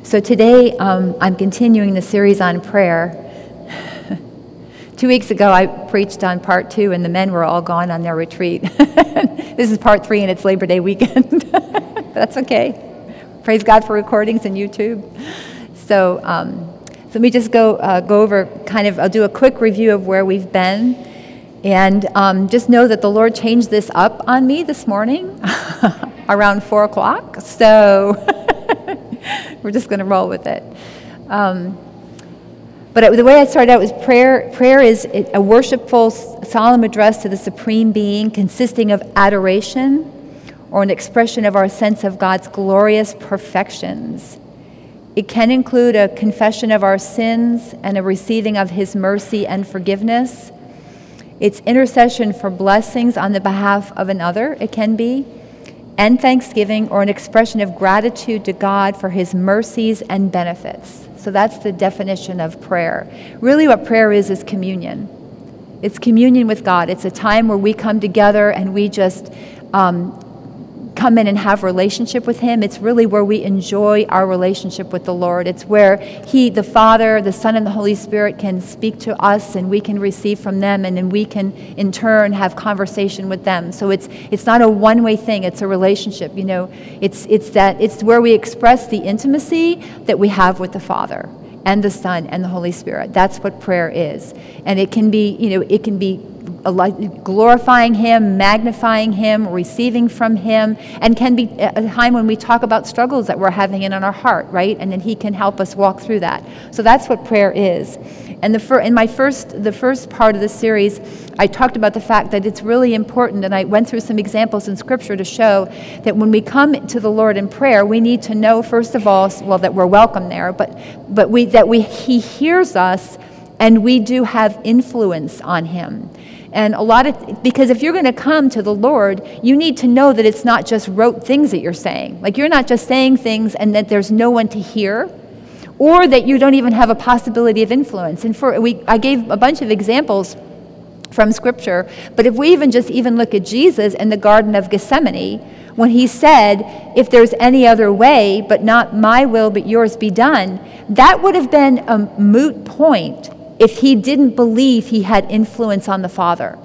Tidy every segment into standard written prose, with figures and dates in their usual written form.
So today, I'm continuing the series on prayer. 2 weeks ago, I preached on part 2, and the men were all gone on their retreat. This is part 3, and it's Labor Day weekend. That's okay. Praise God for recordings and YouTube. So let me just go over I'll do a quick review of where we've been. And just know that the Lord changed this up on me this morning around 4 o'clock. So we're just going to roll with it. But the way I started out was prayer. Prayer is a worshipful, solemn address to the Supreme Being consisting of adoration or an expression of our sense of God's glorious perfections. It can include a confession of our sins and a receiving of His mercy and forgiveness. It's intercession for blessings on the behalf of another, it can be, and thanksgiving or an expression of gratitude to God for His mercies and benefits. So that's the definition of prayer. Really what prayer is communion. It's communion with God. It's a time where we come together and we just come in and have relationship with Him. It's really where we enjoy our relationship with the Lord. It's where He, the Father, the Son, and the Holy Spirit can speak to us, and we can receive from them, and then we can in turn have conversation with them. So it's not a one-way thing. It's a relationship. It's where we express the intimacy that we have with the Father and the Son and the Holy Spirit. That's what prayer is, and it can be glorifying Him, magnifying Him, receiving from Him, and can be a time when we talk about struggles that we're having in our heart, right? And then He can help us walk through that. So that's what prayer is. And the first part of the series, I talked about the fact that it's really important, and I went through some examples in Scripture to show that when we come to the Lord in prayer, we need to know, first of all, that we're welcome there, but He hears us, and we do have influence on Him. And because if you're going to come to the Lord, you need to know that it's not just rote things that you're saying. Like, you're not just saying things and that there's no one to hear, or that you don't even have a possibility of influence. And I gave a bunch of examples from Scripture, but if we even look at Jesus in the Garden of Gethsemane, when He said, if there's any other way, but not my will, but yours be done, that would have been a moot point if He didn't believe He had influence on the Father.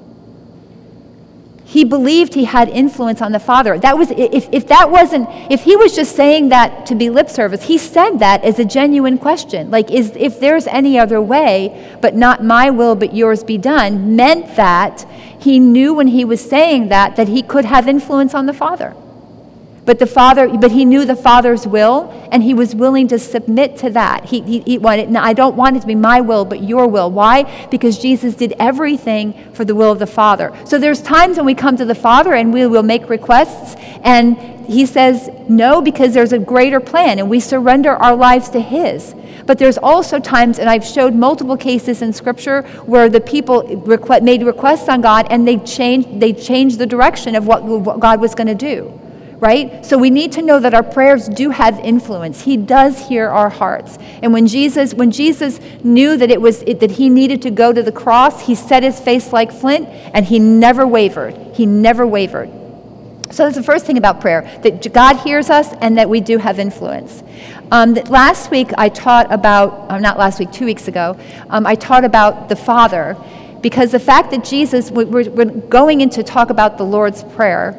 He believed He had influence on the Father. That was if He was just saying that to be lip service, He said that as a genuine question. Like, if there's any other way, but not my will, but yours be done, meant that He knew when He was saying that He could have influence on the Father. But He knew the Father's will, and He was willing to submit to that. He wanted, no, I don't want it to be my will, but your will. Why? Because Jesus did everything for the will of the Father. So there's times when we come to the Father and we will make requests, and He says no, because there's a greater plan, and we surrender our lives to His. But there's also times, and I've showed multiple cases in Scripture, where the people made requests on God, and they changed the direction of what God was going to do. Right? So we need to know that our prayers do have influence. He does hear our hearts. And when Jesus knew that He needed to go to the cross, He set His face like flint, and He never wavered. He never wavered. So that's the first thing about prayer, that God hears us and that we do have influence. Last week I taught about, not last week, 2 weeks ago, I taught about the Father, because the fact that Jesus, we're going in to talk about the Lord's Prayer,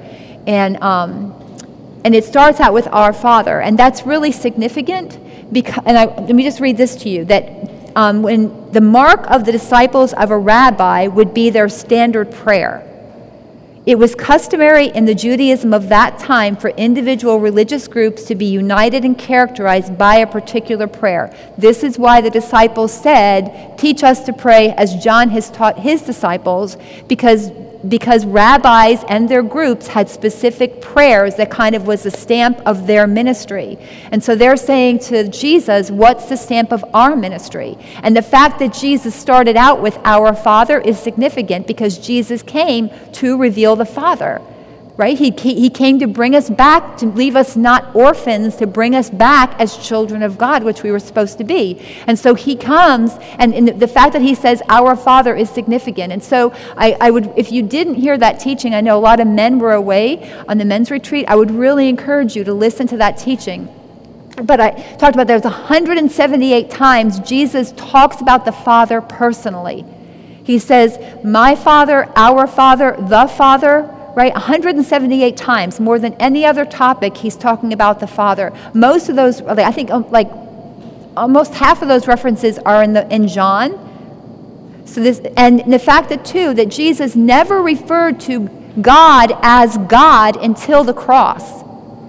and it starts out with our Father, and that's really significant. Let me just read this to you, that when the mark of the disciples of a rabbi would be their standard prayer. It was customary in the Judaism of that time for individual religious groups to be united and characterized by a particular prayer. This is why the disciples said, "Teach us to pray as John has taught his disciples," because rabbis and their groups had specific prayers that kind of was the stamp of their ministry. And so they're saying to Jesus, what's the stamp of our ministry? And the fact that Jesus started out with our Father is significant, because Jesus came to reveal the Father. Right? He came to bring us back, to leave us not orphans, to bring us back as children of God, which we were supposed to be. And so He comes, and the fact that He says, our Father, is significant. And so I would, if you didn't hear that teaching, I know a lot of men were away on the men's retreat, I would really encourage you to listen to that teaching. But I talked about there's 178 times Jesus talks about the Father personally. He says, my Father, our Father, the Father, right? 178 times, more than any other topic, he's talking about the Father. Most of those, I think like almost half of those references are in John. So this, and the fact that too, that Jesus never referred to God as God until the cross.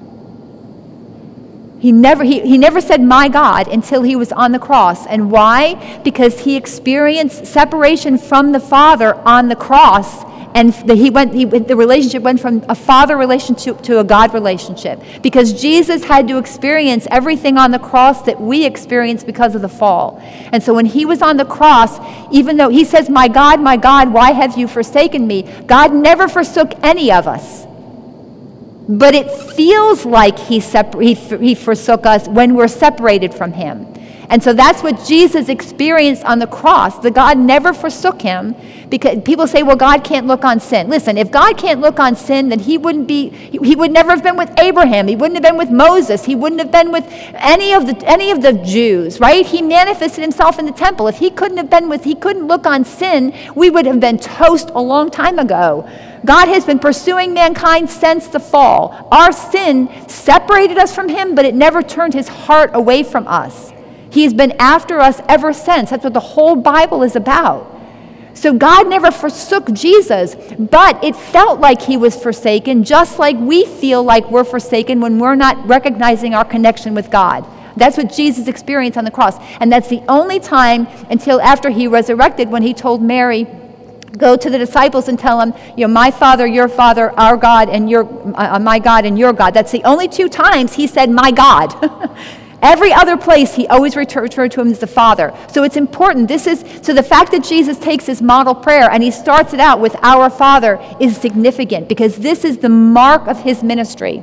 He never said my God until he was on the cross. And why? Because he experienced separation from the Father on the cross. And the relationship went from a father relationship to a God relationship. Because Jesus had to experience everything on the cross that we experienced because of the fall. And so when he was on the cross, even though he says, my God, why have you forsaken me? God never forsook any of us. But it feels like he forsook us when we're separated from him. And so that's what Jesus experienced on the cross. The God never forsook him, because people say, well, God can't look on sin. Listen, if God can't look on sin, then he would never have been with Abraham. He wouldn't have been with Moses. He wouldn't have been with any of the Jews, right? He manifested himself in the temple. If he couldn't look on sin, we would have been toast a long time ago. God has been pursuing mankind since the fall. Our sin separated us from him, but it never turned his heart away from us. He's been after us ever since. That's what the whole Bible is about. So God never forsook Jesus, but it felt like he was forsaken, just like we feel like we're forsaken when we're not recognizing our connection with God. That's what Jesus experienced on the cross. And that's the only time until after he resurrected when he told Mary, go to the disciples and tell them, my Father, your Father, our God, and my God and your God. That's the only two times he said, my God. Every other place, he always referred to him as the Father. So it's important. So the fact that Jesus takes his model prayer and he starts it out with our Father is significant, because this is the mark of his ministry.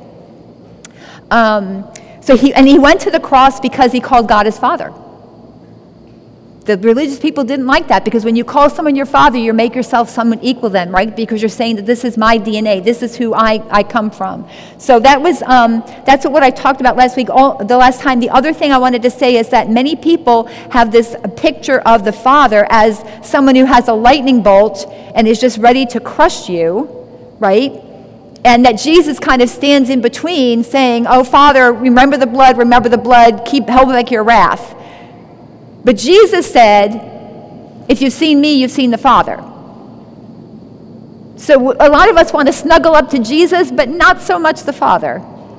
So he went to the cross because he called God his Father. The religious people didn't like that, because when you call someone your father, you make yourself someone equal to them, right? Because you're saying that this is my DNA, this is who I come from. So that's what I talked about last week, the last time. The other thing I wanted to say is that many people have this picture of the Father as someone who has a lightning bolt and is just ready to crush you, right? And that Jesus kind of stands in between saying, oh, Father, remember the blood, hold back your wrath. But Jesus said, if you've seen me, you've seen the Father. So a lot of us want to snuggle up to Jesus, but not so much the Father.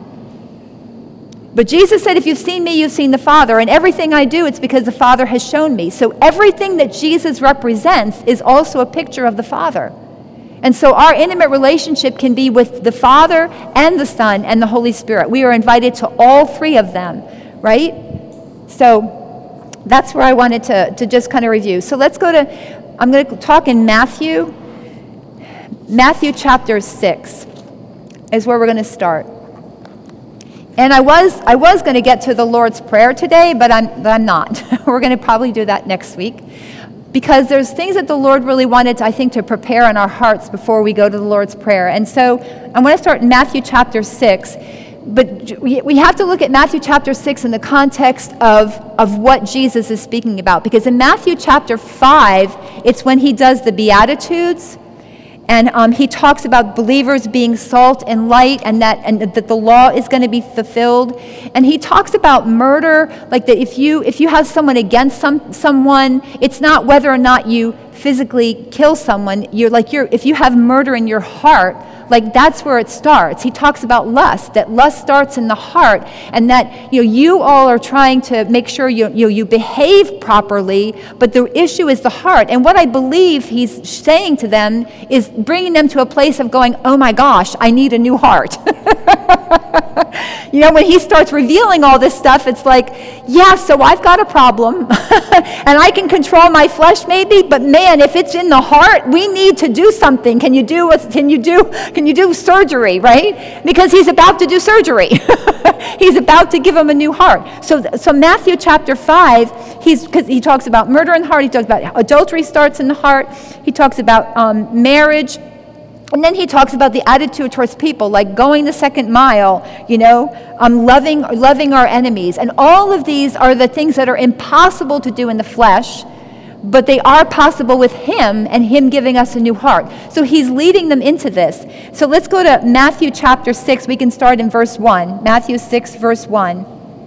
But Jesus said, if you've seen me, you've seen the Father. And everything I do, it's because the Father has shown me. So everything that Jesus represents is also a picture of the Father. And so our intimate relationship can be with the Father and the Son and the Holy Spirit. We are invited to all three of them, right? So that's where I wanted to just kind of review. So let's I'm going to talk in Matthew chapter 6 is where we're going to start. And I was going to get to the Lord's Prayer today, but I'm not. We're going to probably do that next week, because there's things that the Lord really wanted, I think, to prepare in our hearts before we go to the Lord's Prayer. And so I'm going to start in Matthew chapter 6. But we have to look at Matthew chapter 6 in the context of what Jesus is speaking about. Because in Matthew chapter 5, it's when he does the Beatitudes. And he talks about believers being salt and light, and that the law is going to be fulfilled. And he talks about murder, like that if you have someone against someone, it's not whether or not you physically kill someone. If you have murder in your heart, like that's where it starts. He talks about lust, that lust starts in the heart, and that you all are trying to make sure you behave properly, but the issue is the heart. And what I believe he's saying to them is bringing them to a place of going, oh my gosh, I need a new heart. When he starts revealing all this stuff, it's like, yeah, so I've got a problem and I can control my flesh maybe, but man, if it's in the heart, we need to do something. Can you do surgery, right? Because he's about to do surgery. He's about to give him a new heart. So Matthew chapter 5, because he talks about murder in the heart, he talks about adultery starts in the heart, he talks about marriage, And then he talks about the attitude towards people, like going the second mile, loving our enemies. And all of these are the things that are impossible to do in the flesh, but they are possible with him and him giving us a new heart. So he's leading them into this. So let's go to Matthew chapter 6. We can start in verse 1. Matthew 6, verse 1.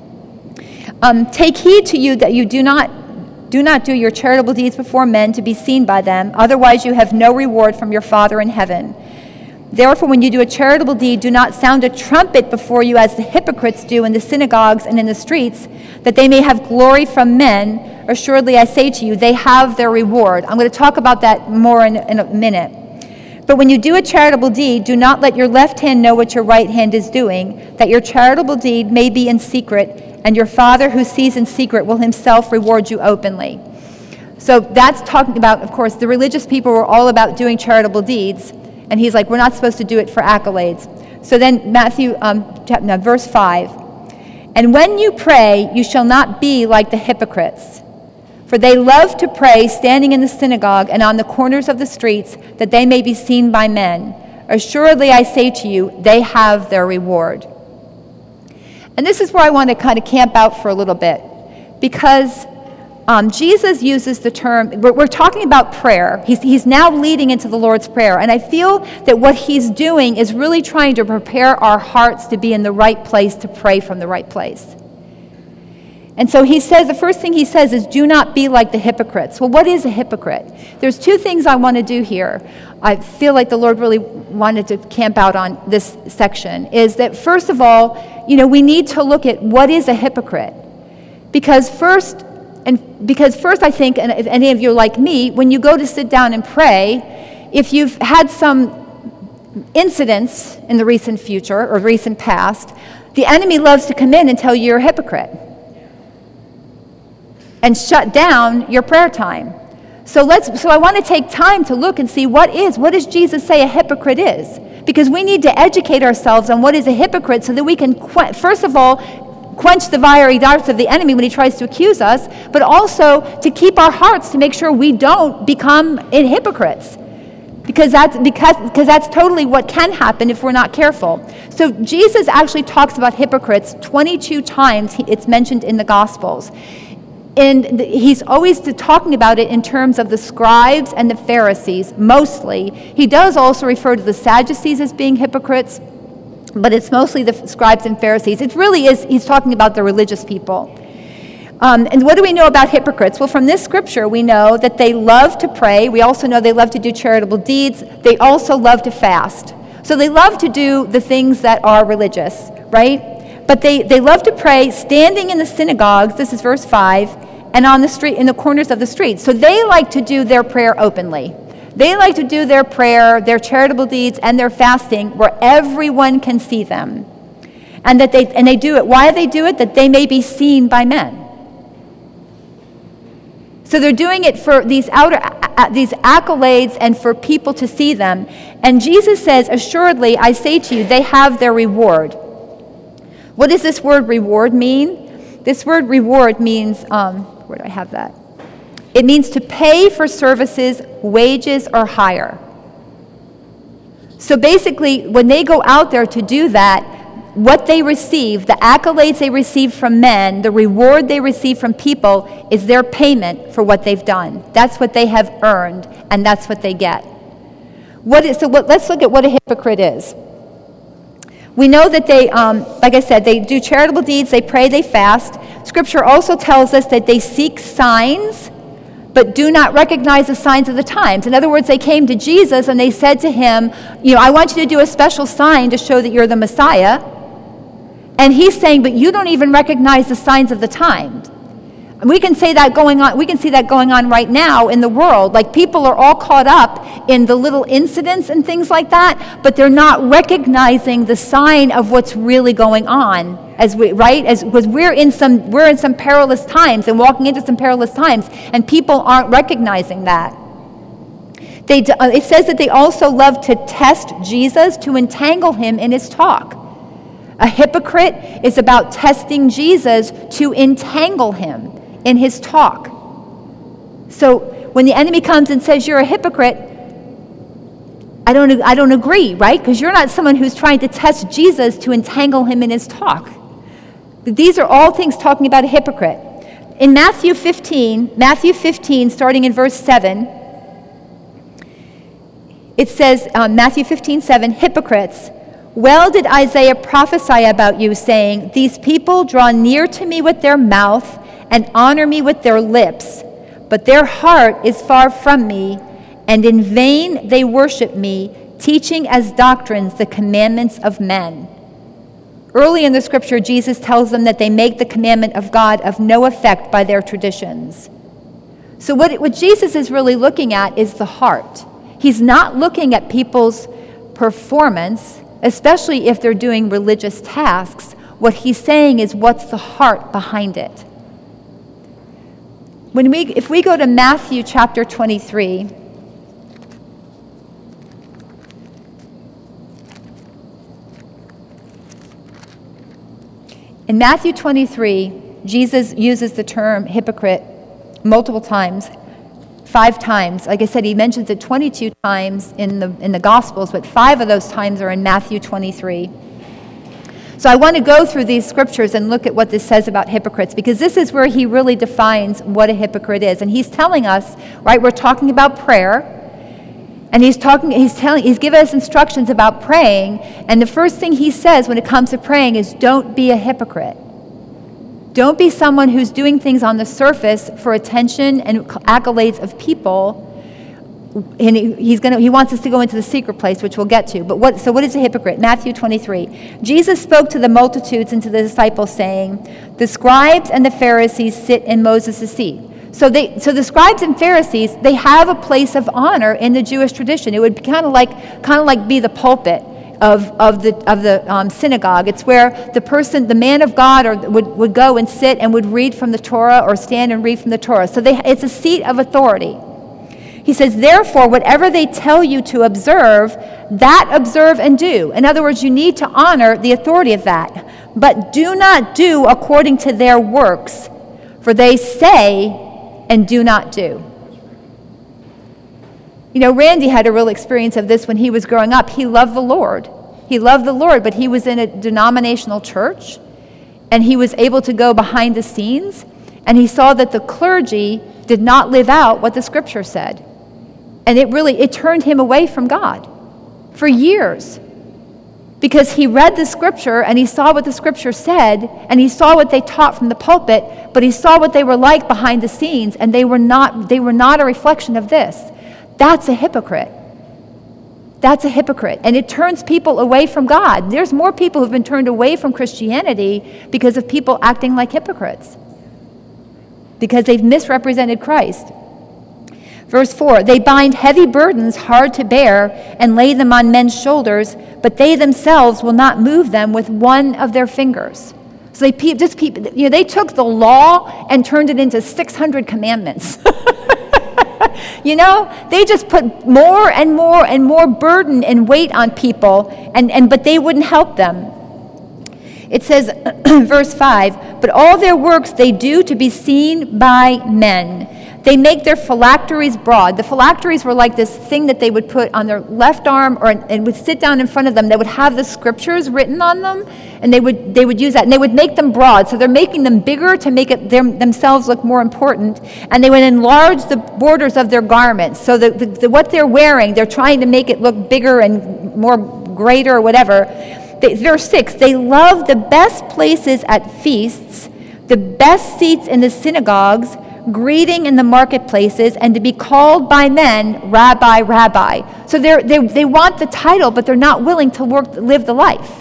Take heed to you that you do not do your charitable deeds before men to be seen by them. Otherwise you have no reward from your Father in heaven. Therefore, when you do a charitable deed, do not sound a trumpet before you as the hypocrites do in the synagogues and in the streets, that they may have glory from men. Assuredly, I say to you, they have their reward. I'm going to talk about that more in a minute. But when you do a charitable deed, do not let your left hand know what your right hand is doing, that your charitable deed may be in secret, and your Father who sees in secret will himself reward you openly. So that's talking about, of course, the religious people were all about doing charitable deeds, and he's like, we're not supposed to do it for accolades. So then Matthew, verse 5, and when you pray, you shall not be like the hypocrites, for they love to pray standing in the synagogue and on the corners of the streets, that they may be seen by men. Assuredly, I say to you, they have their reward. And this is where I want to kind of camp out for a little bit, because Jesus uses the term, we're talking about prayer. He's now leading into the Lord's Prayer, and I feel that what he's doing is really trying to prepare our hearts to be in the right place to pray from the right place. And so he says, the first thing he says is, do not be like the hypocrites. Well, what is a hypocrite? There's two things I want to do here. I feel like the Lord really wanted to camp out on this section, is that first of all, we need to look at what is a hypocrite. Because first I think, and if any of you are like me, when you go to sit down and pray, if you've had some incidents in the recent future or recent past, the enemy loves to come in and tell you you're a hypocrite and shut down your prayer time. So I want to take time to look and see what does Jesus say a hypocrite is? Because we need to educate ourselves on what is a hypocrite so that we can, first of all, quench the fiery darts of the enemy when he tries to accuse us, but also to keep our hearts to make sure we don't become hypocrites. Because that's totally what can happen if we're not careful. So Jesus actually talks about hypocrites 22 times. It's mentioned in the Gospels. And he's always talking about it in terms of the scribes and the Pharisees, mostly. He does also refer to the Sadducees as being hypocrites, but it's mostly the scribes and Pharisees. It really is, he's talking about the religious people. And what do we know about hypocrites? Well, from this scripture, we know that they love to pray. We also know they love to do charitable deeds. They also love to fast. So they love to do the things that are religious, right? But they love to pray standing in the synagogues, this is verse 5, and on the street, in the corners of the streets. So they like to do their prayer openly. They like to do their prayer, their charitable deeds, and their fasting where everyone can see them. And they do it. Why do they do it? That they may be seen by men. So they're doing it for these accolades and for people to see them. And Jesus says, assuredly, I say to you, they have their reward. What does this word reward mean? This word reward means, where do I have that? It means to pay for services, wages, or hire. So basically, when they go out there to do that, what they receive, the accolades they receive from men, the reward they receive from people, is their payment for what they've done. That's what they have earned, and that's what they get. Let's look at what a hypocrite is. We know that they, like I said, they do charitable deeds, they pray, they fast. Scripture also tells us that they seek signs, but do not recognize the signs of the times. In other words, they came to Jesus and they said to him, I want you to do a special sign to show that you're the Messiah. And he's saying, but you don't even recognize the signs of the times. And we can see that going on right now in the world. Like, people are all caught up in the little incidents and things like that, but they're not recognizing the sign of what's really going on. Because we're in some perilous times and walking into some perilous times, and people aren't recognizing that. It says that they also love to test Jesus, to entangle him in his talk. A hypocrite is about testing Jesus to entangle him in his talk. So when the enemy comes and says you're a hypocrite, I don't agree, right? Because you're not someone who's trying to test Jesus to entangle him in his talk. But these are all things talking about a hypocrite. In Matthew 15, starting in verse 7, it says, Matthew 15:7, hypocrites, well did Isaiah prophesy about you, saying, these people draw near to me with their mouth and honor me with their lips, but their heart is far from me, and in vain they worship me, teaching as doctrines the commandments of men. Early in the scripture, Jesus tells them that they make the commandment of God of no effect by their traditions. So what Jesus is really looking at is the heart. He's not looking at people's performance, especially if they're doing religious tasks. What he's saying is, what's the heart behind it? If we go to Matthew chapter 23, in Matthew 23, Jesus uses the term hypocrite multiple times, 5 times. Like I said, he mentions it 22 times in the Gospels, but 5 of those times are in Matthew 23. So I want to go through these scriptures and look at what this says about hypocrites, because this is where he really defines what a hypocrite is. And he's telling us, right, we're talking about prayer, and he's giving us instructions about praying, and the first thing he says when it comes to praying is, don't be a hypocrite. Don't be someone who's doing things on the surface for attention and accolades of people. And he wants us to go into the secret place, which we'll get to. But what is a hypocrite? Matthew 23. Jesus spoke to the multitudes and to the disciples, saying, the scribes and the Pharisees sit in Moses' seat. So the scribes and Pharisees, they have a place of honor in the Jewish tradition. It would kind of like be the pulpit of the synagogue. It's where the man of God would go and sit and would read from the Torah, or stand and read from the Torah. So it's a seat of authority. He says, therefore, whatever they tell you to observe, that observe and do. In other words, you need to honor the authority of that. But do not do according to their works, for they say and do not do. You know, Randy had a real experience of this when he was growing up. He loved the Lord. But he was in a denominational church, and he was able to go behind the scenes, and he saw that the clergy did not live out what the scripture said. And it turned him away from God for years, because he read the scripture and he saw what the scripture said, and he saw what they taught from the pulpit, but he saw what they were like behind the scenes, and they were not a reflection of this. That's a hypocrite. That's a hypocrite. And it turns people away from God. There's more people who've been turned away from Christianity because of people acting like hypocrites, because they've misrepresented Christ. Verse 4, they bind heavy burdens hard to bear and lay them on men's shoulders, but they themselves will not move them with one of their fingers. So they took the law and turned it into 600 commandments. They just put more and more and more burden and weight on people, but they wouldn't help them. It says, verse 5, but all their works they do to be seen by men. They make their phylacteries broad. The phylacteries were like this thing that they would put on their left arm, and would sit down in front of them. They would have the scriptures written on them, and they would use that, and they would make them broad. So they're making them bigger to make it themselves look more important, and they would enlarge the borders of their garments. So what they're wearing, they're trying to make it look bigger and more greater or whatever. Verse 6, they love the best places at feasts, the best seats in the synagogues, greeting in the marketplaces, and to be called by men, Rabbi, Rabbi. So they want the title, but they're not willing to live the life.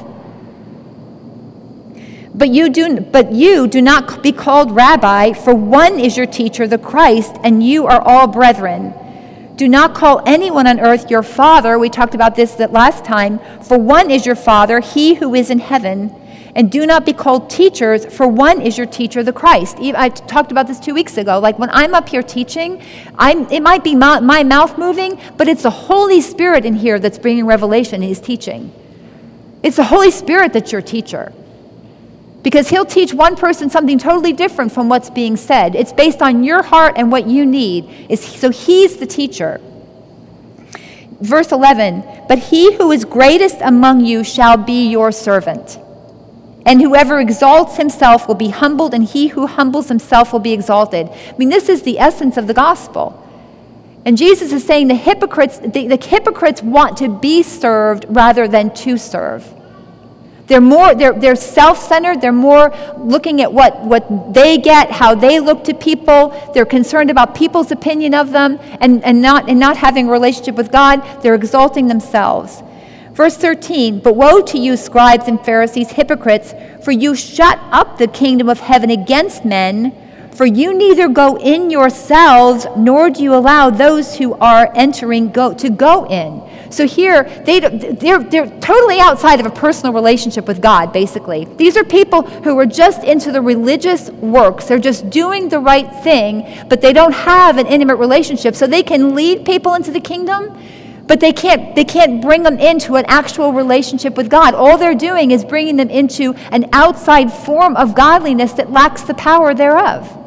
But you do not be called Rabbi, for one is your teacher, the Christ, and you are all brethren. Do not call anyone on earth your father. We talked about this last time. For one is your Father, he who is in heaven. And do not be called teachers, for one is your teacher, the Christ. I talked about this 2 weeks ago. Like when I'm up here teaching, it might be my mouth moving, but it's the Holy Spirit in here that's bringing revelation. He's teaching. It's the Holy Spirit that's your teacher, because he'll teach one person something totally different from what's being said. It's based on your heart and what you need. So he's the teacher. Verse 11, but he who is greatest among you shall be your servant. And whoever exalts himself will be humbled, and he who humbles himself will be exalted. I mean, this is the essence of the gospel. And Jesus is saying the hypocrites want to be served rather than to serve. They're self-centered. They're more looking at what they get, how they look to people. They're concerned about people's opinion of them and not having a relationship with God. They're exalting themselves. Verse 13, but woe to you, scribes and Pharisees, hypocrites, for you shut up the kingdom of heaven against men, for you neither go in yourselves, nor do you allow those who are entering to go in. So here, they're totally outside of a personal relationship with God, basically. These are people who are just into the religious works. They're just doing the right thing, but they don't have an intimate relationship. So they can lead people into the kingdom, but they can't bring them into an actual relationship with God. All they're doing is bringing them into an outside form of godliness that lacks the power thereof.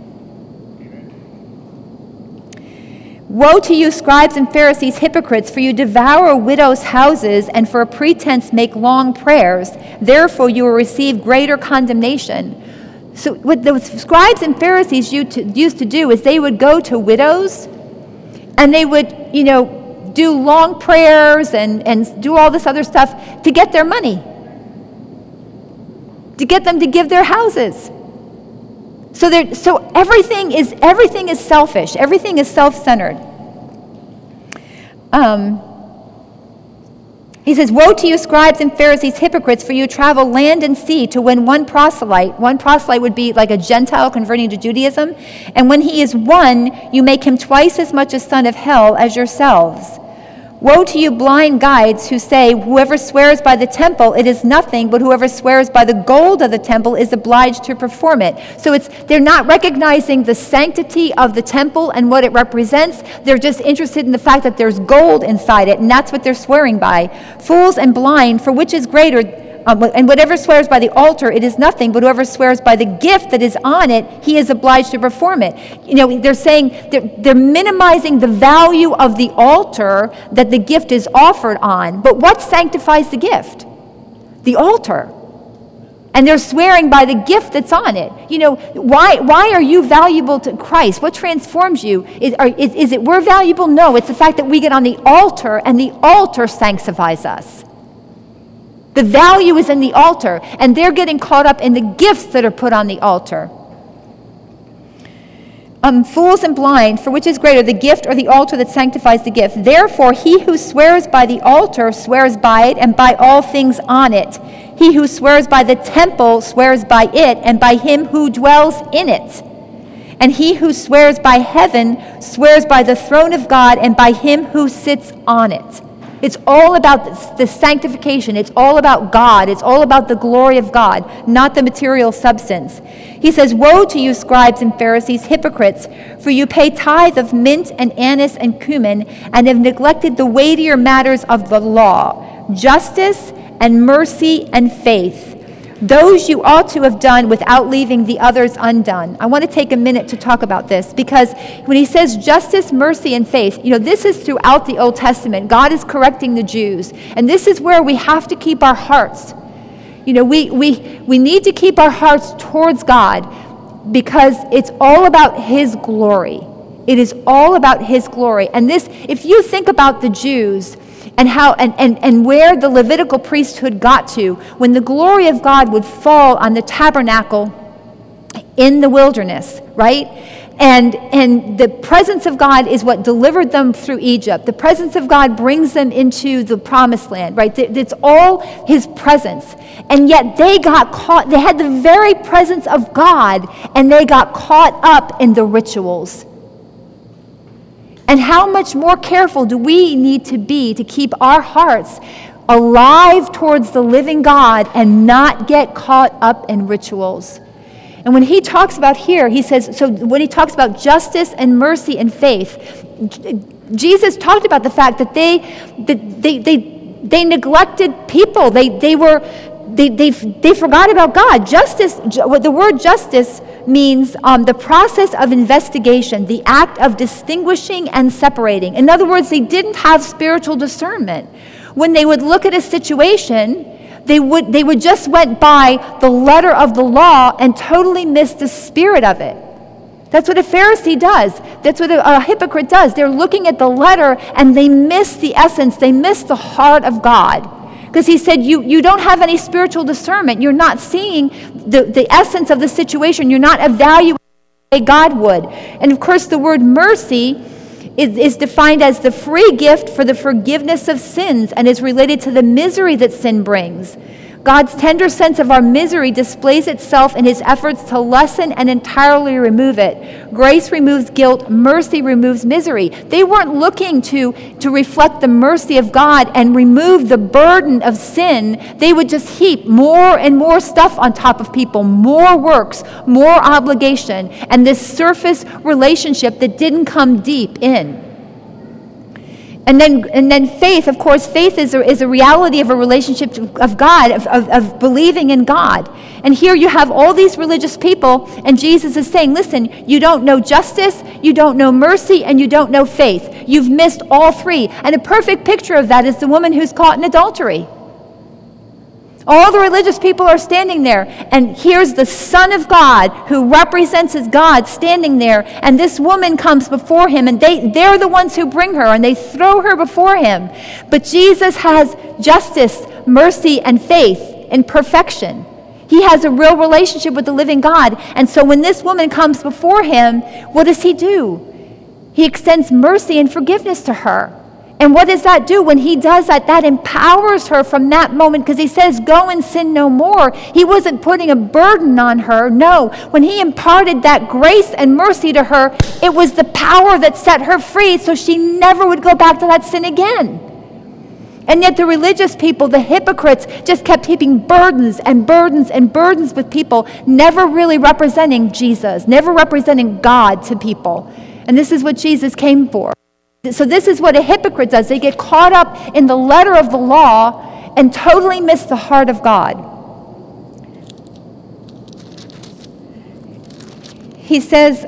Woe to you, scribes and Pharisees, hypocrites, for you devour widows' houses, and for a pretense make long prayers. Therefore you will receive greater condemnation. So what the scribes and Pharisees used to do is they would go to widows, and they would, do long prayers and do all this other stuff to get their money, to get them to give their houses. So everything is selfish. Everything is self-centered. He says, woe to you, scribes and Pharisees, hypocrites, for you travel land and sea to win one proselyte. One proselyte would be like a Gentile converting to Judaism. And when he is won, you make him twice as much a son of hell as yourselves. Woe to you, blind guides, who say, whoever swears by the temple, it is nothing, but whoever swears by the gold of the temple is obliged to perform it. So they're not recognizing the sanctity of the temple and what it represents. They're just interested in the fact that there's gold inside it, and that's what they're swearing by. Fools and blind, for which is greater? And whatever swears by the altar, it is nothing, but whoever swears by the gift that is on it, he is obliged to perform it. They're saying they're minimizing the value of the altar that the gift is offered on. But what sanctifies the gift? The altar. And they're swearing by the gift that's on it. Why are you valuable to Christ? What transforms you? Is it we're valuable? No, it's the fact that we get on the altar, and the altar sanctifies us. The value is in the altar, and they're getting caught up in the gifts that are put on the altar. Fools and blind, for which is greater, the gift or the altar that sanctifies the gift? Therefore, he who swears by the altar swears by it and by all things on it. He who swears by the temple swears by it and by him who dwells in it. And he who swears by heaven swears by the throne of God and by him who sits on it. It's all about the sanctification. It's all about God. It's all about the glory of God, not the material substance. He says, woe to you, scribes and Pharisees, hypocrites, for you pay tithe of mint and anise and cumin, and have neglected the weightier matters of the law, justice and mercy and faith. Those you ought to have done without leaving the others undone. I want to take a minute to talk about this, because when he says justice, mercy, and faith, this is throughout the Old Testament. God is correcting the Jews. And this is where we have to keep our hearts. We need to keep our hearts towards God, because it's all about his glory. It is all about his glory. And this, if you think about the Jews, and how and where the Levitical priesthood got to when the glory of God would fall on the tabernacle in the wilderness, right? And the presence of God is what delivered them through Egypt. The presence of God brings them into the promised land, right? It's all his presence. And yet they got caught, they had the very presence of God, and they got caught up in the rituals. And how much more careful do we need to be to keep our hearts alive towards the living God and not get caught up in rituals? And when he talks about here, he says, so when he talks about justice and mercy and faith, Jesus talked about the fact that they neglected people. They they forgot about God. The word justice means the process of investigation, the act of distinguishing and separating. In other words, they didn't have spiritual discernment. When they would look at a situation, they would just went by the letter of the law and totally miss the spirit of it. That's what a Pharisee does. That's what a hypocrite does. They're looking at the letter and they miss the essence. They miss the heart of God. Because he said, you don't have any spiritual discernment. You're not seeing the essence of the situation. You're not evaluating the way God would. And of course, the word mercy is defined as the free gift for the forgiveness of sins and is related to the misery that sin brings. God's tender sense of our misery displays itself in his efforts to lessen and entirely remove it. Grace removes guilt, mercy removes misery. They weren't looking to reflect the mercy of God and remove the burden of sin. They would just heap more and more stuff on top of people, more works, more obligation, and this surface relationship that didn't come deep in. And then faith, of course, faith is a reality of a relationship of God, of believing in God. And here you have all these religious people, and Jesus is saying, listen, you don't know justice, you don't know mercy, and you don't know faith. You've missed all three. And a perfect picture of that is the woman who's caught in adultery. All the religious people are standing there, and here's the Son of God who represents as God standing there, and this woman comes before him, and they're the ones who bring her, and they throw her before him. But Jesus has justice, mercy, and faith and perfection. He has a real relationship with the living God, and so when this woman comes before him, what does he do? He extends mercy and forgiveness to her. And what does that do? When he does that, that empowers her from that moment, because he says, go and sin no more. He wasn't putting a burden on her. No, when he imparted that grace and mercy to her, it was the power that set her free so she never would go back to that sin again. And yet the religious people, the hypocrites, just kept heaping burdens and burdens and burdens with people, never really representing Jesus, never representing God to people. And this is what Jesus came for. So this is what a hypocrite does. They get caught up in the letter of the law and totally miss the heart of God. He says,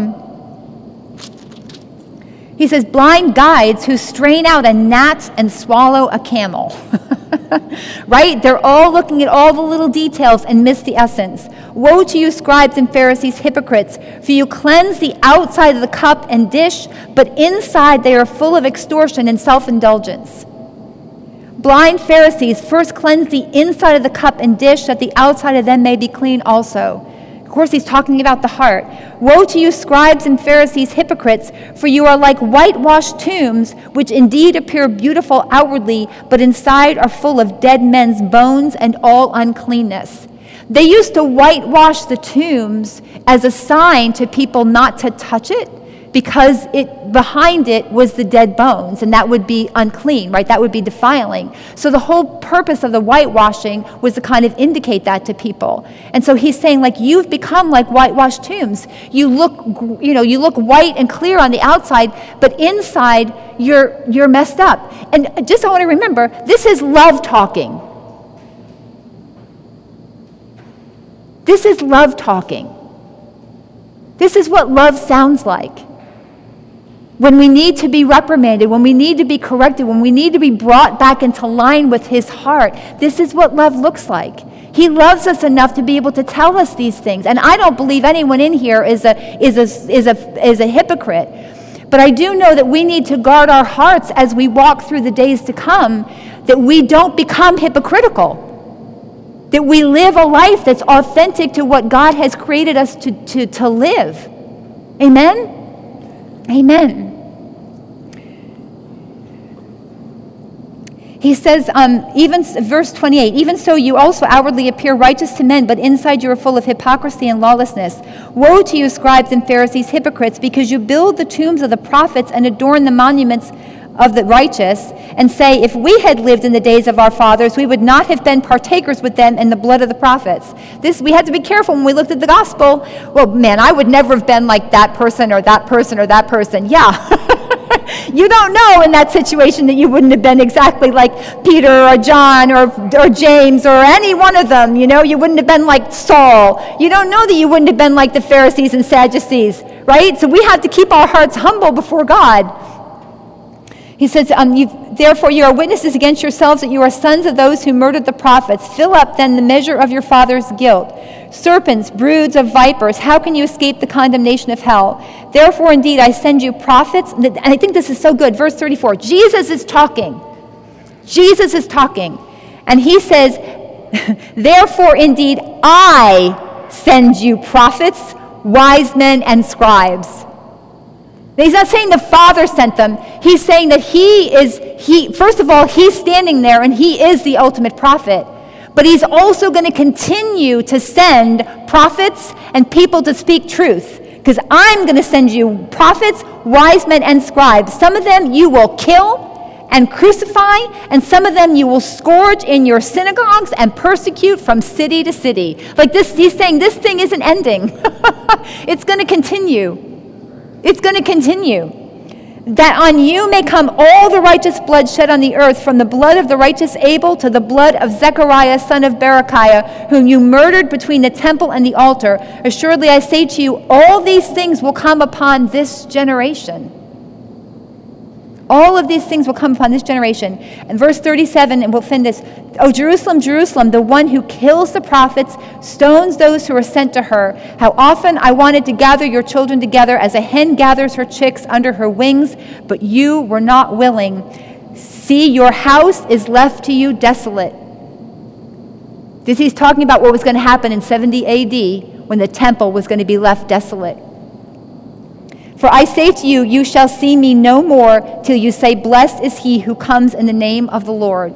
blind guides who strain out a gnat and swallow a camel. Right? They're all looking at all the little details and miss the essence. Woe to you, scribes and Pharisees, hypocrites, for you cleanse the outside of the cup and dish, but inside they are full of extortion and self-indulgence. Blind Pharisees, first cleanse the inside of the cup and dish, that the outside of them may be clean also. Of course, he's talking about the heart. Woe to you, scribes and Pharisees, hypocrites, for you are like whitewashed tombs, which indeed appear beautiful outwardly, but inside are full of dead men's bones and all uncleanness. They used to whitewash the tombs as a sign to people not to touch it, because behind it was the dead bones, and that would be unclean, right? That would be defiling. So the whole purpose of the whitewashing was to kind of indicate that to people. And so he's saying, like, you've become like whitewashed tombs. You look white and clear on the outside, but inside you're messed up. And just I want to remember, this is love talking. This is love talking. This is what love sounds like. When we need to be reprimanded, when we need to be corrected, when we need to be brought back into line with his heart, this is what love looks like. He loves us enough to be able to tell us these things. And I don't believe anyone in here is a hypocrite. But I do know that we need to guard our hearts as we walk through the days to come, that we don't become hypocritical. That we live a life that's authentic to what God has created us to live. Amen? Amen. He says, even verse 28, even so you also outwardly appear righteous to men, but inside you are full of hypocrisy and lawlessness. Woe to you, scribes and Pharisees, hypocrites, because you build the tombs of the prophets and adorn the monuments of the righteous, and say, if we had lived in the days of our fathers, we would not have been partakers with them in the blood of the prophets. We had to be careful when we looked at the gospel. Well, man, I would never have been like that person or that person or that person. Yeah. You don't know in that situation that you wouldn't have been exactly like Peter or John or James or any one of them. You wouldn't have been like Saul. You don't know that you wouldn't have been like the Pharisees and Sadducees, right? So we have to keep our hearts humble before God. He says, therefore you are witnesses against yourselves that you are sons of those who murdered the prophets. Fill up then the measure of your father's guilt. Serpents, broods of vipers, how can you escape the condemnation of hell? Therefore indeed I send you prophets. And I think this is so good. Verse 34, Jesus is talking. Jesus is talking. And he says, therefore indeed I send you prophets, wise men, and scribes. He's not saying the Father sent them. He's saying that first of all, he's standing there and he is the ultimate prophet. But he's also going to continue to send prophets and people to speak truth. Because I'm going to send you prophets, wise men, and scribes. Some of them you will kill and crucify, and some of them you will scourge in your synagogues and persecute from city to city. Like this, he's saying this thing isn't ending. It's going to continue. It's going to continue. That on you may come all the righteous blood shed on the earth, from the blood of the righteous Abel to the blood of Zechariah, son of Berechiah, whom you murdered between the temple and the altar. Assuredly I say to you, all these things will come upon this generation. All of these things will come upon this generation. And verse 37, and we'll finish this. O Jerusalem, Jerusalem, the one who kills the prophets, stones those who are sent to her. How often I wanted to gather your children together as a hen gathers her chicks under her wings, but you were not willing. See, your house is left to you desolate. He's talking about what was going to happen in 70 AD when the temple was going to be left desolate. For I say to you, you shall see me no more till you say, blessed is he who comes in the name of the Lord.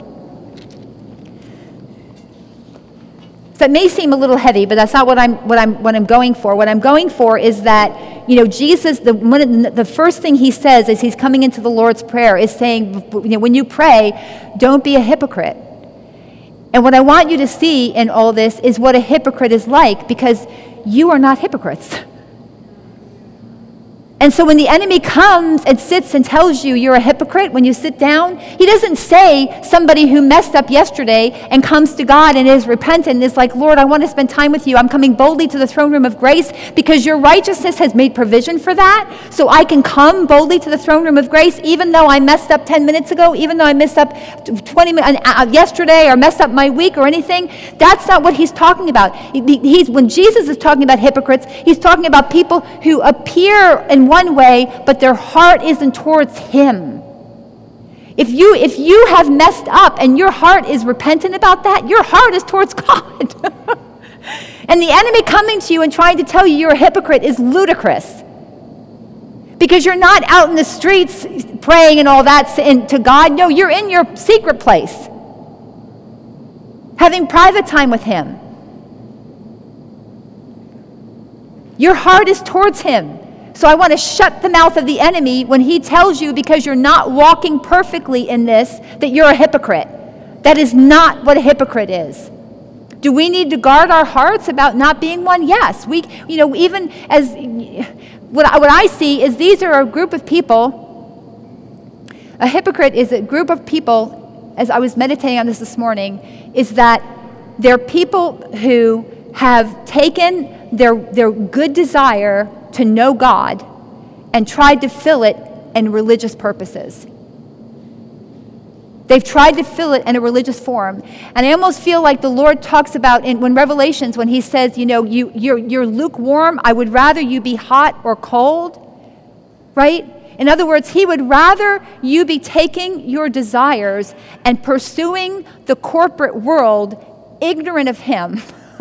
So it may seem a little heavy, but that's not what I'm going for. What I'm going for is that, Jesus, the first thing he says as he's coming into the Lord's Prayer is saying, when you pray, don't be a hypocrite. And what I want you to see in all this is what a hypocrite is like, because you are not hypocrites. And so when the enemy comes and sits and tells you you're a hypocrite when you sit down, he doesn't say somebody who messed up yesterday and comes to God and is repentant and is like, Lord, I want to spend time with you. I'm coming boldly to the throne room of grace because your righteousness has made provision for that. So I can come boldly to the throne room of grace even though I messed up 10 minutes ago, even though I messed up 20 minutes yesterday or messed up my week or anything. That's not what he's talking about. When Jesus is talking about hypocrites, he's talking about people who appear in one way, but their heart isn't towards him. If you have messed up and your heart is repentant about that, your heart is towards God. And the enemy coming to you and trying to tell you you're a hypocrite is ludicrous. Because you're not out in the streets praying and all that to God. No, you're in your secret place, having private time with him. Your heart is towards him. So I want to shut the mouth of the enemy when he tells you, because you're not walking perfectly in this, that you're a hypocrite. That is not what a hypocrite is. Do we need to guard our hearts about not being one? Yes. Even as what I see is these are a group of people. A hypocrite is a group of people, as I was meditating on this morning, is that they're people who have taken their good desire to know God and tried to fill it in religious purposes. They've tried to fill it in a religious form. And I almost feel like the Lord talks about when Revelations, when he says, you're lukewarm, I would rather you be hot or cold, right? In other words, he would rather you be taking your desires and pursuing the corporate world ignorant of him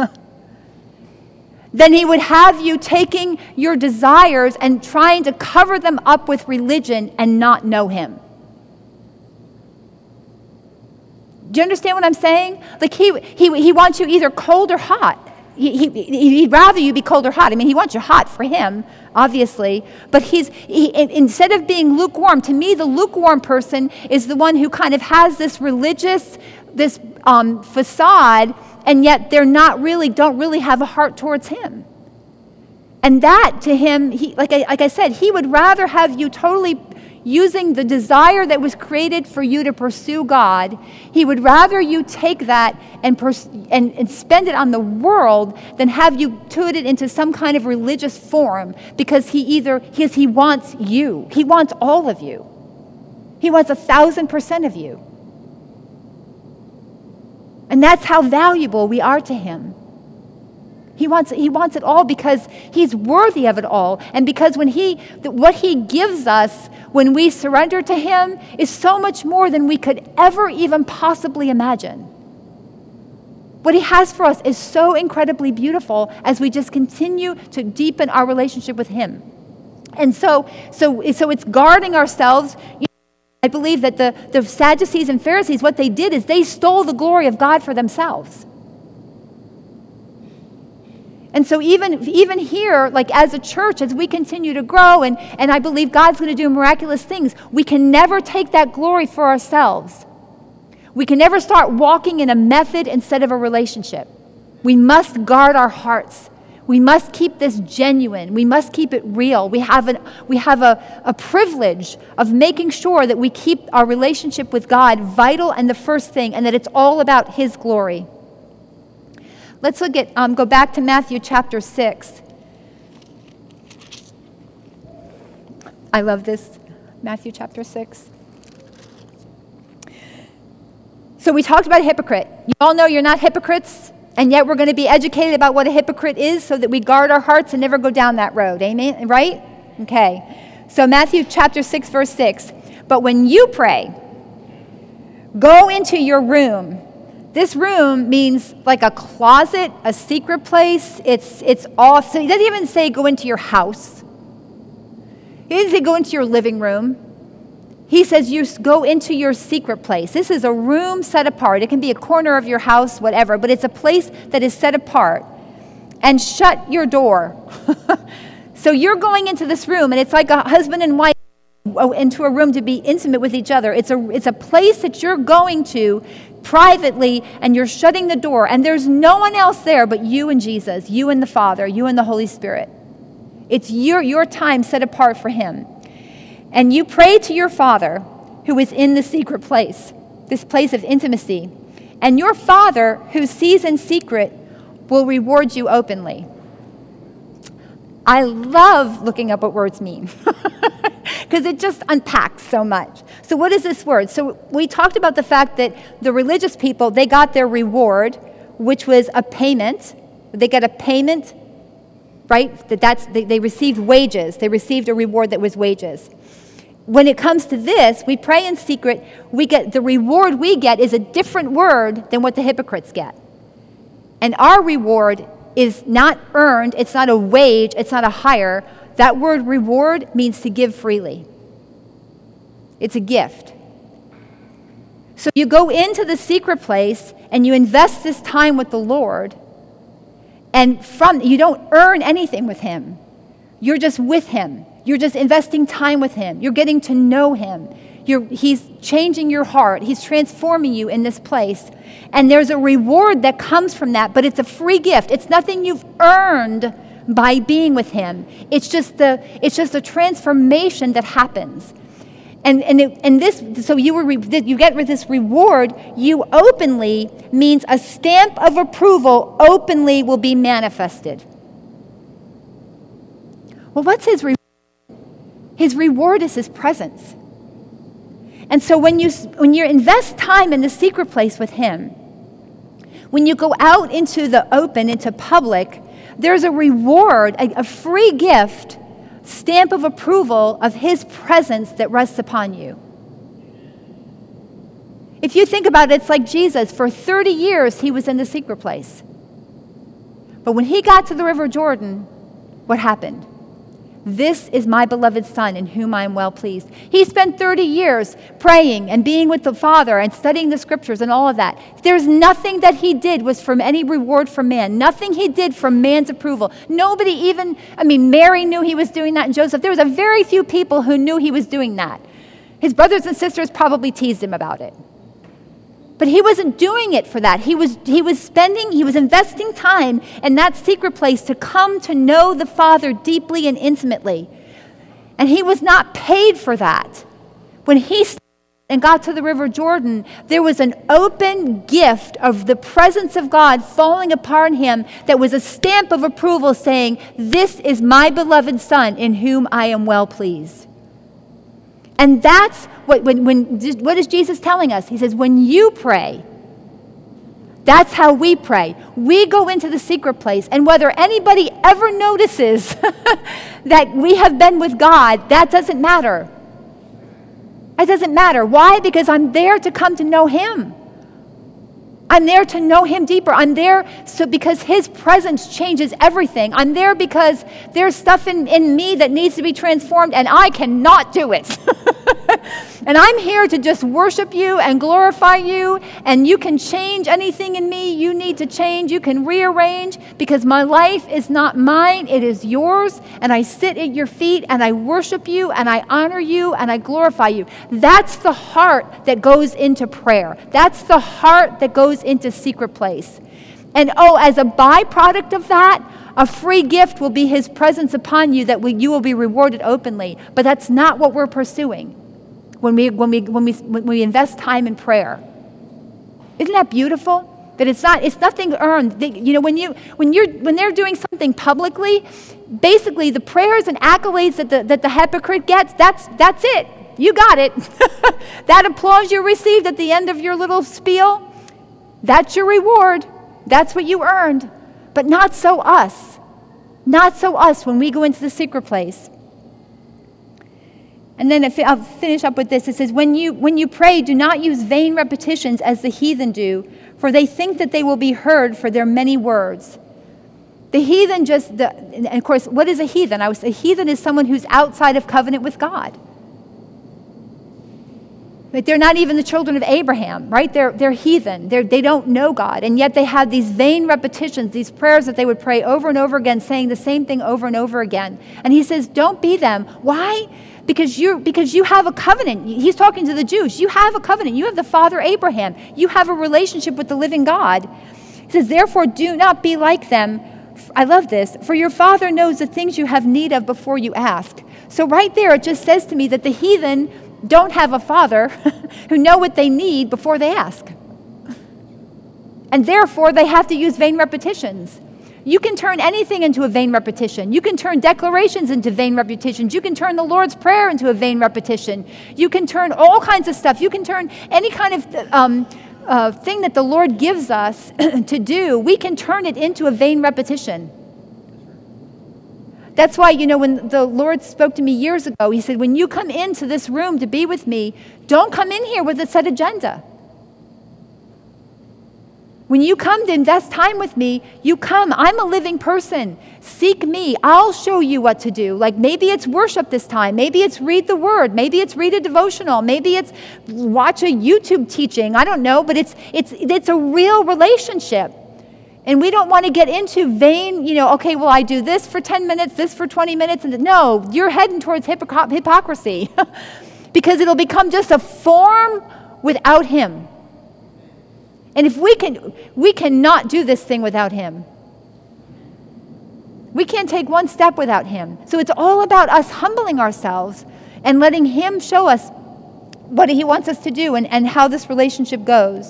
than he would have you taking your desires and trying to cover them up with religion and not know him. Do you understand what I'm saying? Like he wants you either cold or hot. He'd rather you be cold or hot. I mean, he wants you hot for him, obviously. But instead of being lukewarm, to me, the lukewarm person is the one who kind of has this religious, facade, and yet they're don't really have a heart towards him. And that to him, like I said, he would rather have you totally, using the desire that was created for you to pursue God, he would rather you take that and spend it on the world than have you put it into some kind of religious form, because he wants you. He wants all of you. He wants 1,000% of you. And that's how valuable we are to him. He wants it all because he's worthy of it all. And because what he gives us when we surrender to him is so much more than we could ever even possibly imagine. What he has for us is so incredibly beautiful as we just continue to deepen our relationship with him. And so it's guarding ourselves. I believe that the Sadducees and Pharisees, what they did is they stole the glory of God for themselves. And so even here, like as a church, as we continue to grow, and I believe God's going to do miraculous things, we can never take that glory for ourselves. We can never start walking in a method instead of a relationship. We must guard our hearts. We must keep this genuine. We must keep it real. We have a privilege of making sure that we keep our relationship with God vital and the first thing, and that it's all about his glory. Let's go back to Matthew chapter 6. I love this, Matthew chapter 6. So we talked about a hypocrite. You all know you're not hypocrites, and yet we're going to be educated about what a hypocrite is so that we guard our hearts and never go down that road. Amen? Right? Okay. So Matthew chapter 6, verse 6. But when you pray, go into your room. This room means like a closet, a secret place. It's off. So he doesn't even say go into your house. He doesn't say go into your living room. He says you go into your secret place. This is a room set apart. It can be a corner of your house, whatever, but it's a place that is set apart. And shut your door. So you're going into this room, and it's like a husband and wife into a room to be intimate with each other. It's a place that you're going to privately, and you're shutting the door, and there's no one else there but you and Jesus, you and the Father, you and the Holy Spirit. It's your time set apart for him. And you pray to your Father who is in the secret place, this place of intimacy. And your Father who sees in secret will reward you openly. I love looking up what words mean because it just unpacks so much. So what is this word? So we talked about the fact that the religious people, they got their reward, which was a payment. They got a payment, right? They received wages. They received a reward that was wages. When it comes to this, we pray in secret. The reward we get is a different word than what the hypocrites get. And our reward is not earned. It's not a wage. It's not a hire. That word reward means to give freely. It's a gift. So you go into the secret place and you invest this time with the Lord, and you don't earn anything with him. You're just with him. You're just investing time with him. You're getting to know him. He's changing your heart. He's transforming you in this place. And there's a reward that comes from that, but it's a free gift. It's nothing you've earned by being with him. It's just a transformation that happens. So you get with this reward, you openly means a stamp of approval openly will be manifested. Well, what's his reward? His reward is his presence. And so when you invest time in the secret place with him, when you go out into the open, into public, there's a reward, a free gift, stamp of approval of his presence that rests upon you. If you think about it, it's like Jesus. For 30 years, he was in the secret place. But when he got to the River Jordan, what happened? This is my beloved Son in whom I am well pleased. He spent 30 years praying and being with the Father and studying the scriptures and all of that. There's nothing that he did was from any reward from man. Nothing he did from man's approval. Mary knew he was doing that, and Joseph. There was a very few people who knew he was doing that. His brothers and sisters probably teased him about it. But he wasn't doing it for that. He was investing time in that secret place to come to know the Father deeply and intimately. And he was not paid for that. When he and got to the River Jordan, there was an open gift of the presence of God falling upon him that was a stamp of approval saying, "This is my beloved Son in whom I am well pleased." And that's what is Jesus telling us? He says, when you pray, that's how we pray. We go into the secret place, and whether anybody ever notices that we have been with God, that doesn't matter. It doesn't matter. Why? Because I'm there to come to know him. I'm there to know him deeper. I'm there because his presence changes everything. I'm there because there's stuff in me that needs to be transformed, and I cannot do it. And I'm here to just worship you and glorify you, and you can change anything in me you need to change. You can rearrange, because my life is not mine, it is yours, and I sit at your feet, and I worship you, and I honor you, and I glorify you. That's the heart that goes into prayer. That's the heart that goes into secret place. And as a byproduct of that, a free gift will be his presence upon you that you will be rewarded openly. But that's not what we're pursuing when we invest time in prayer. Isn't that beautiful? That it's nothing earned. When they're doing something publicly, basically the prayers and accolades that the hypocrite gets, that's it. You got it. That applause you received at the end of your little spiel, that's your reward. That's what you earned. But not so us. Not so us when we go into the secret place. And then I'll finish up with this. It says, when you pray, do not use vain repetitions as the heathen do, for they think that they will be heard for their many words. The heathen and of course, what is a heathen? A heathen is someone who's outside of covenant with God. But they're not even the children of Abraham, right? They're heathen. They don't know God. And yet they have these vain repetitions, these prayers that they would pray over and over again, saying the same thing over and over again. And he says, don't be them. Why? Because you have a covenant. He's talking to the Jews. You have a covenant. You have the father Abraham. You have a relationship with the living God. He says, therefore, do not be like them. I love this. For your father knows the things you have need of before you ask. So right there, it just says to me that the heathen don't have a father who know what they need before they ask. And therefore, they have to use vain repetitions. You can turn anything into a vain repetition. You can turn declarations into vain repetitions. You can turn the Lord's Prayer into a vain repetition. You can turn all kinds of stuff. You can turn any kind of thing that the Lord gives us to do. We can turn it into a vain repetition. That's why, when the Lord spoke to me years ago, he said, when you come into this room to be with me, don't come in here with a set agenda. When you come to invest time with me, you come. I'm a living person. Seek me. I'll show you what to do. Like maybe it's worship this time. Maybe it's read the word. Maybe it's read a devotional. Maybe it's watch a YouTube teaching. I don't know, but it's a real relationship. And we don't want to get into vain, okay, well, I do this for 10 minutes, this for 20 minutes. And no, you're heading towards hypocrisy because it'll become just a form without him. And if we cannot do this thing without him. We can't take one step without him. So it's all about us humbling ourselves and letting him show us what he wants us to do and how this relationship goes.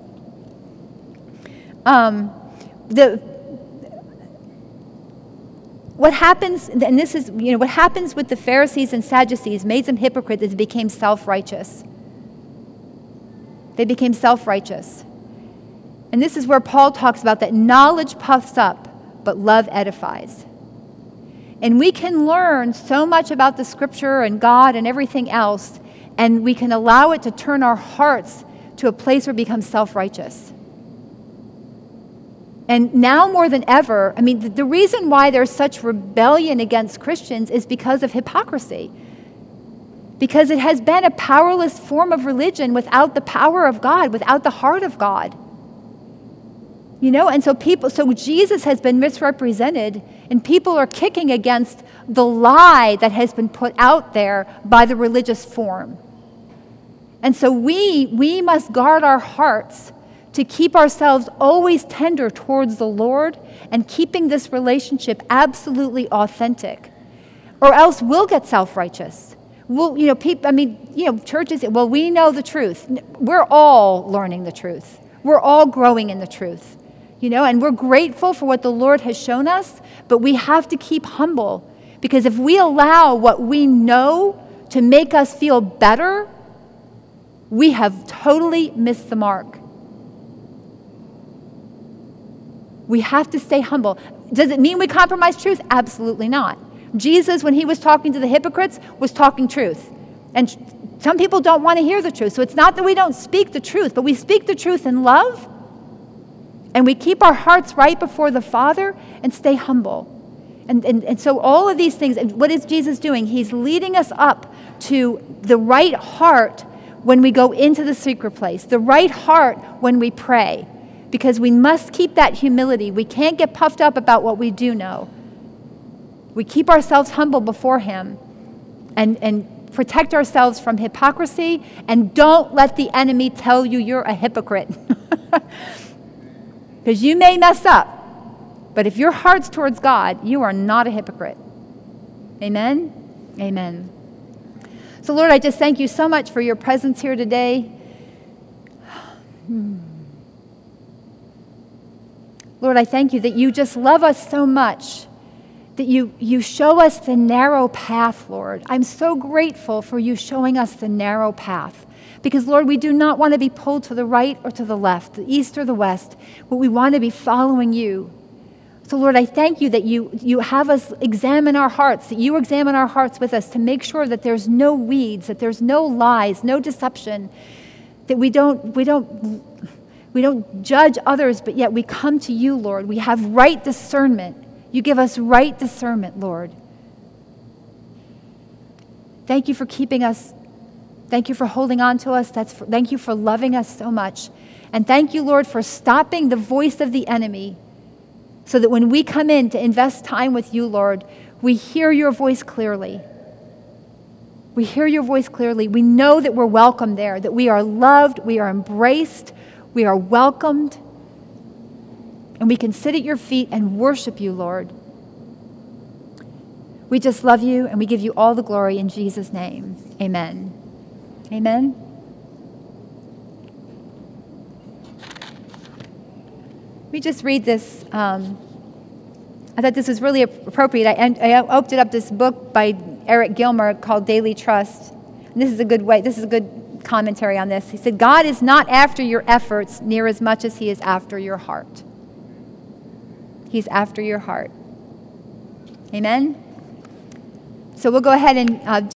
What happens, and this is, what happens with the Pharisees and Sadducees made them hypocrites is they became self-righteous. They became self-righteous. And this is where Paul talks about that knowledge puffs up, but love edifies. And we can learn so much about the scripture and God and everything else, and we can allow it to turn our hearts to a place where we become self-righteous. And now more than ever, the reason why there's such rebellion against Christians is because of hypocrisy. Because it has been a powerless form of religion without the power of God, without the heart of God. And so Jesus has been misrepresented, and people are kicking against the lie that has been put out there by the religious form. And so we must guard our hearts to keep ourselves always tender towards the Lord and keeping this relationship absolutely authentic. Or else we'll get self-righteous. Well, churches, well, we know the truth. We're all learning the truth. We're all growing in the truth, and we're grateful for what the Lord has shown us, but we have to keep humble, because if we allow what we know to make us feel better, we have totally missed the mark. We have to stay humble. Does it mean we compromise truth? Absolutely not. Jesus, when he was talking to the hypocrites, was talking truth. And some people don't want to hear the truth. So it's not that we don't speak the truth, but we speak the truth in love, and we keep our hearts right before the Father and stay humble. And so all of these things, and what is Jesus doing? He's leading us up to the right heart when we go into the secret place, the right heart when we pray, because we must keep that humility. We can't get puffed up about what we do know. We keep ourselves humble before him and protect ourselves from hypocrisy, and don't let the enemy tell you you're a hypocrite. Because you may mess up, but if your heart's towards God, you are not a hypocrite. Amen? Amen. So Lord, I just thank you so much for your presence here today. Lord, I thank you that you just love us so much, that you show us the narrow path, Lord. I'm so grateful for you showing us the narrow path. Because, Lord, we do not want to be pulled to the right or to the left, the east or the west, but we want to be following you. So, Lord, I thank you that you have us examine our hearts, that you examine our hearts with us to make sure that there's no weeds, that there's no lies, no deception, that we don't judge others, but yet we come to you, Lord. We have right discernment. You give us right discernment, Lord. Thank you for keeping us. Thank you for holding on to us. Thank you for loving us so much. And thank you, Lord, for stopping the voice of the enemy, so that when we come in to invest time with you, Lord, we hear your voice clearly. We hear your voice clearly. We know that we're welcome there, that we are loved, we are embraced, we are welcomed, and we can sit at your feet and worship you, Lord. We just love you, and we give you all the glory in Jesus' name. Amen. Amen. Let me just read this. I thought this was really appropriate. I opened up this book by Eric Gilmer called Daily Trust. And this is a good commentary on this. He said, God is not after your efforts near as much as he is after your heart. He's after your heart. Amen? So we'll go ahead and